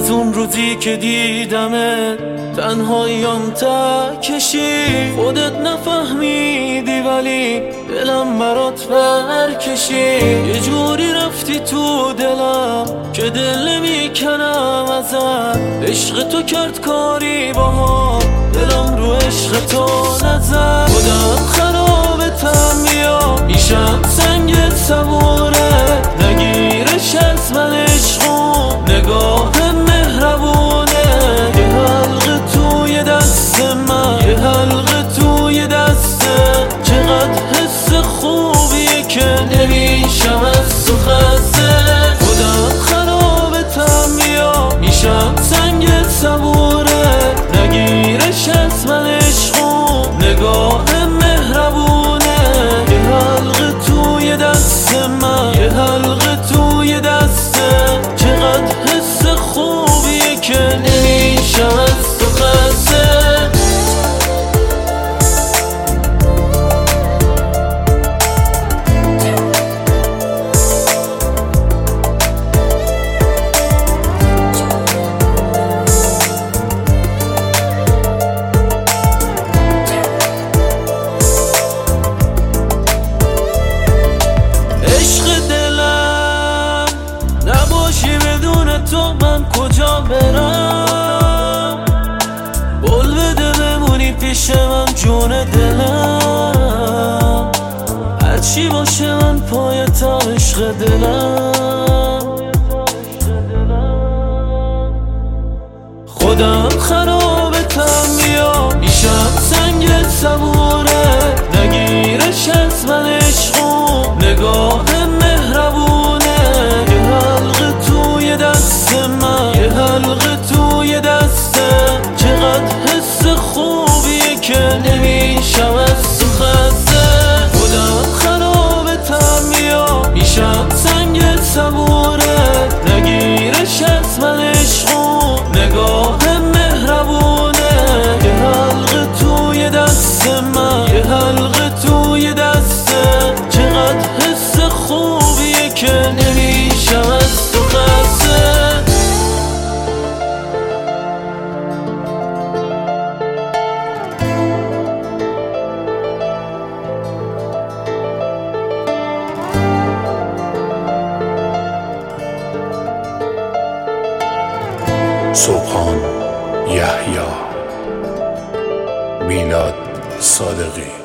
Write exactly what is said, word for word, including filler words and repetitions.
از اون روزی که دیدمت تنهاییام تا کشی، خودت نفهمیدی ولی دلم برات برکشی. یه جوری رفتی تو دلم که دل نمیکنم ازت، عشق تو کرد کاری باها، دلم رو عشق تو نزد. خودم خرابتم میام میشم سنگ صبوره، نگیرش از من عشقم نگاه مهربونه. یه حلقه توی دست من، یه حلقه توی دست، چقدر حس خوبیه که نمیشم از تو خسته. خودم خرابتم میام میشم سنگ صبوره، نگیرش از من عشقم نگاه مهربونه. یه حلقه توی دست من، یه حلقه توی دست، چقدر حس خوبیه که نمیشم از تو خسته. تو من کجا برم؟ بول بده بمونی پیش من جون دلم، هرچی باشه من پایتم عشق دلم. خودم خرابتم میام میشم سنگ صبوره، نگیرش از من عشقم نگاه مهربونه. یه حلقه توی دست من، یه حلقه توی دست، چقدر حس خوبیه که نمیشم از تو خسته. خودم خرابتم میام میشم سنگ صبوره، نگیرش از من عشقم نگاه مهربونه. یه حلقه توی دست من، یه حلقه توی دست، چقدر حس خوبیه که نمیشم از تو خسته. سبحان یحیی، میلاد صادقی.